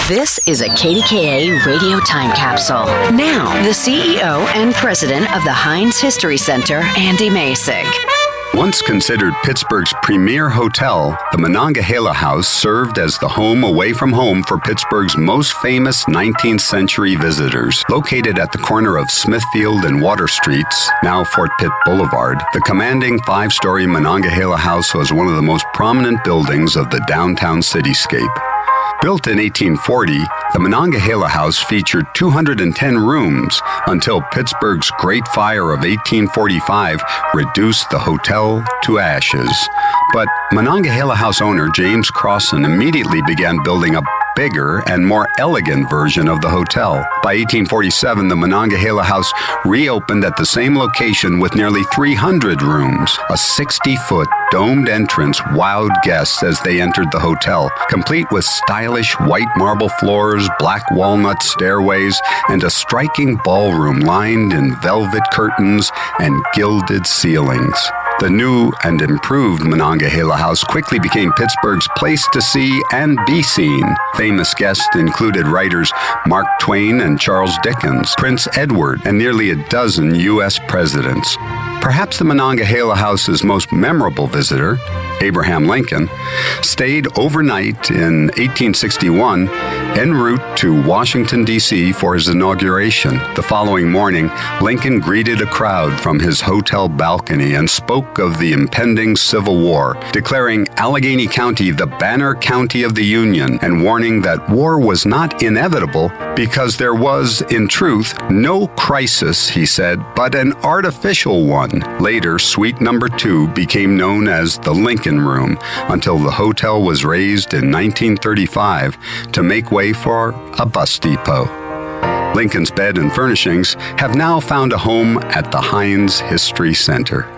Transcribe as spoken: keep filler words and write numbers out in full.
This is a K D K A radio time capsule. Now, the C E O and president of the Heinz History Center, Andy Masich. Once considered Pittsburgh's premier hotel, the Monongahela House served as the home away from home for Pittsburgh's most famous nineteenth century visitors. Located at the corner of Smithfield and Water Streets, now Fort Pitt Boulevard, the commanding five-story Monongahela House was one of the most prominent buildings of the downtown cityscape. Built in eighteen forty, the Monongahela House featured two hundred ten rooms until Pittsburgh's Great Fire of eighteen forty-five reduced the hotel to ashes. But Monongahela House owner James Crossan immediately began building a bigger and more elegant version of the hotel. By eighteen forty-seven, the Monongahela House reopened at the same location with nearly three hundred rooms. A sixty-foot domed entrance wowed guests as they entered the hotel, complete with stylish white marble floors, black walnut stairways, and a striking ballroom lined in velvet curtains and gilded ceilings. The new and improved Monongahela House quickly became Pittsburgh's place to see and be seen. Famous guests included writers Mark Twain and Charles Dickens, Prince Edward, and nearly a dozen U S presidents. Perhaps the Monongahela House's most memorable visitor, Abraham Lincoln, stayed overnight in eighteen sixty-one en route to Washington, D C for his inauguration. The following morning, Lincoln greeted a crowd from his hotel balcony and spoke of the impending Civil War, declaring Allegheny County the banner county of the Union and warning that war was not inevitable because there was, in truth, no crisis, he said, but an artificial one. Later, suite number two became known as the Lincoln Room until the hotel was raised in nineteen thirty-five to make way for a bus depot. Lincoln's bed and furnishings have now found a home at the Heinz History Center.